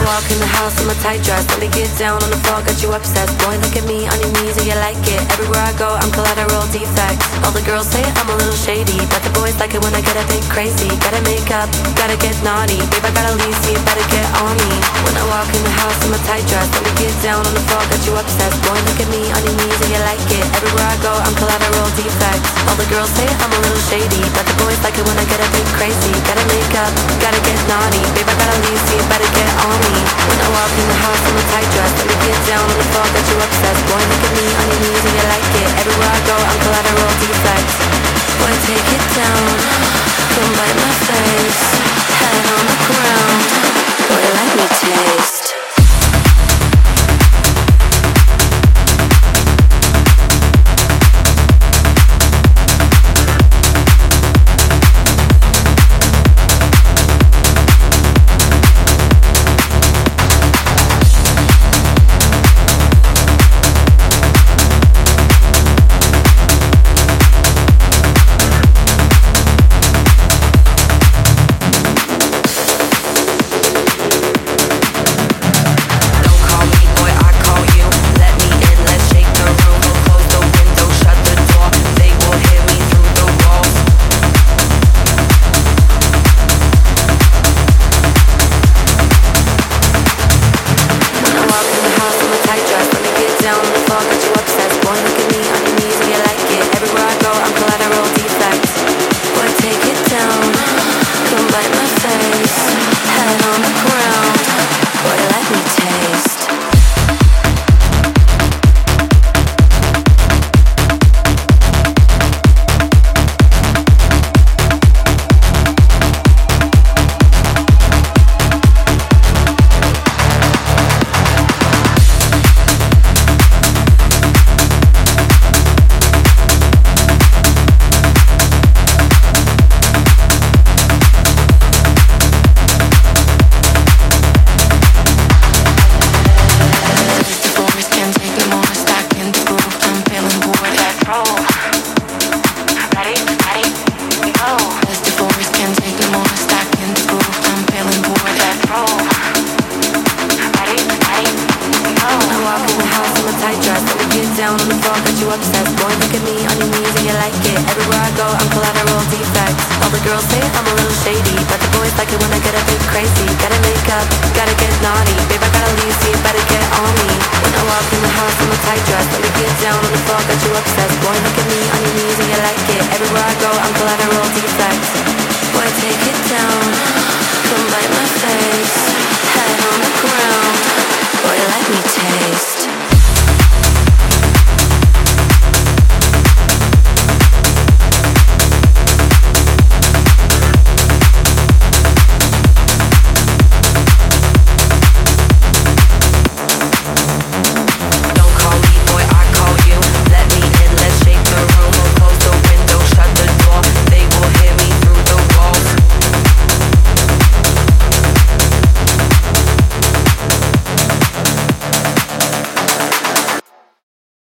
walk in the house in my tight dress. Let me get down on the floor, got you obsessed. Boy, look at me on your knees and you like it. Everywhere I go, I'm collateral defects. All the girls say I'm a little shady, but the boys like it when I get a bit crazy. Gotta make up, gotta get naughty. Babe, I gotta leave, so you better get on me. When I walk in the house in my tight dress, let me get down on the floor, got you obsessed. Boy, look at me on your knees and you like it. Everywhere I go, I'm collateral defects. All the girls say I'm a little shady, but the boys like it when I get a bit crazy. Gotta make up, gotta get naughty. Babe, I gotta leave, so you better get on me. When I walk in the house in my tight dress, let me get down on the floor, got you obsessed. Boy, look at me on your knees and you like it. Everywhere I go, I'm collateral defects. Boy, take it down, come bite my face. Head on the ground, boy, let me taste. Everywhere I go, I'm collateral defects. Boy, take it down, come bite my face.